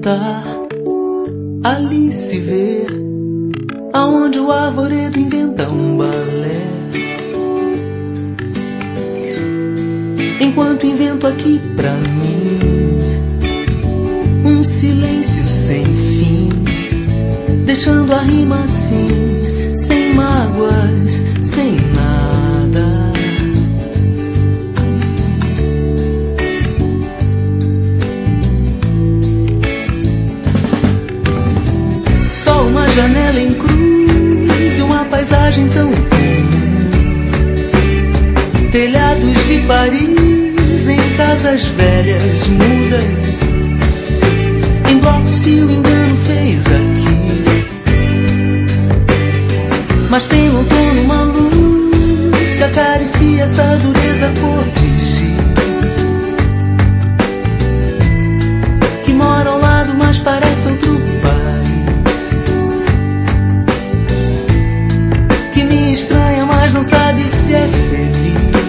cantar, ali se vê, aonde o arvoredo inventa um balé. Enquanto invento aqui pra mim um silêncio sem fim, deixando a rima assim, sem mágoas, sem nada. Só uma janela em cruz e uma paisagem tão comum. Telhados de Paris em casas velhas mudas, em blocos que o engano fez aqui. Mas tem no outono uma luz que acaricia essa dureza cor de giz, que mora ao lado mas parece outro país, que me estranha mas não sabe se é feliz.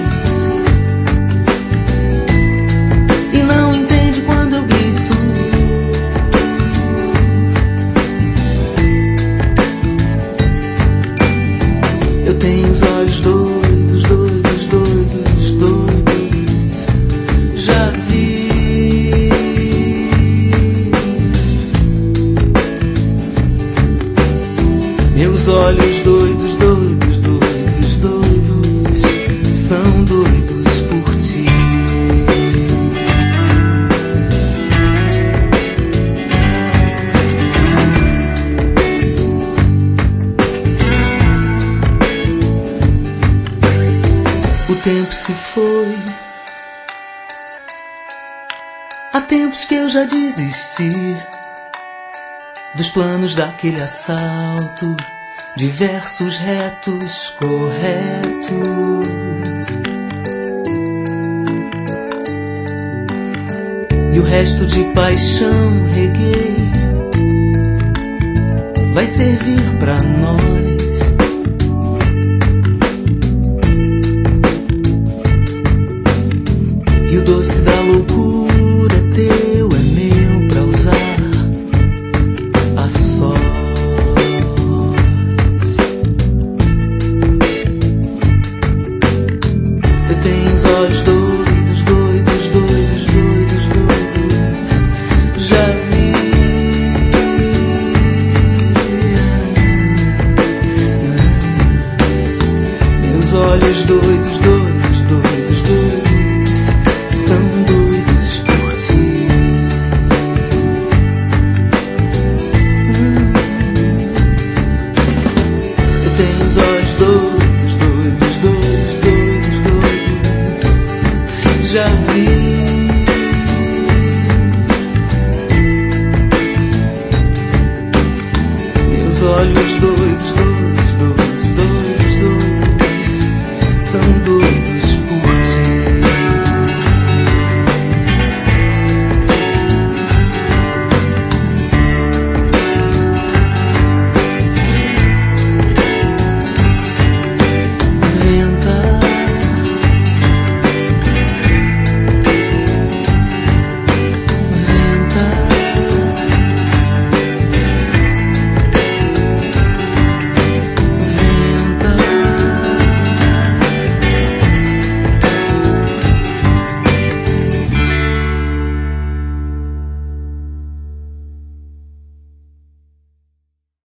Tem os olhos doidos, doidos, doidos, doidos, já vi. Meus olhos doidos, doidos, doidos, doidos, são doidos por ti. O tempo se foi, há tempos que eu já desisti dos planos daquele assalto, de versos retos, corretos. E o resto de paixão reguei vai servir pra nós. E o doce da loucura é teu, é meu pra usar a sós. Eu tenho os olhos doidos, doidos, doidos, doidos, doidos, já vi. Meus olhos doidos, doidos.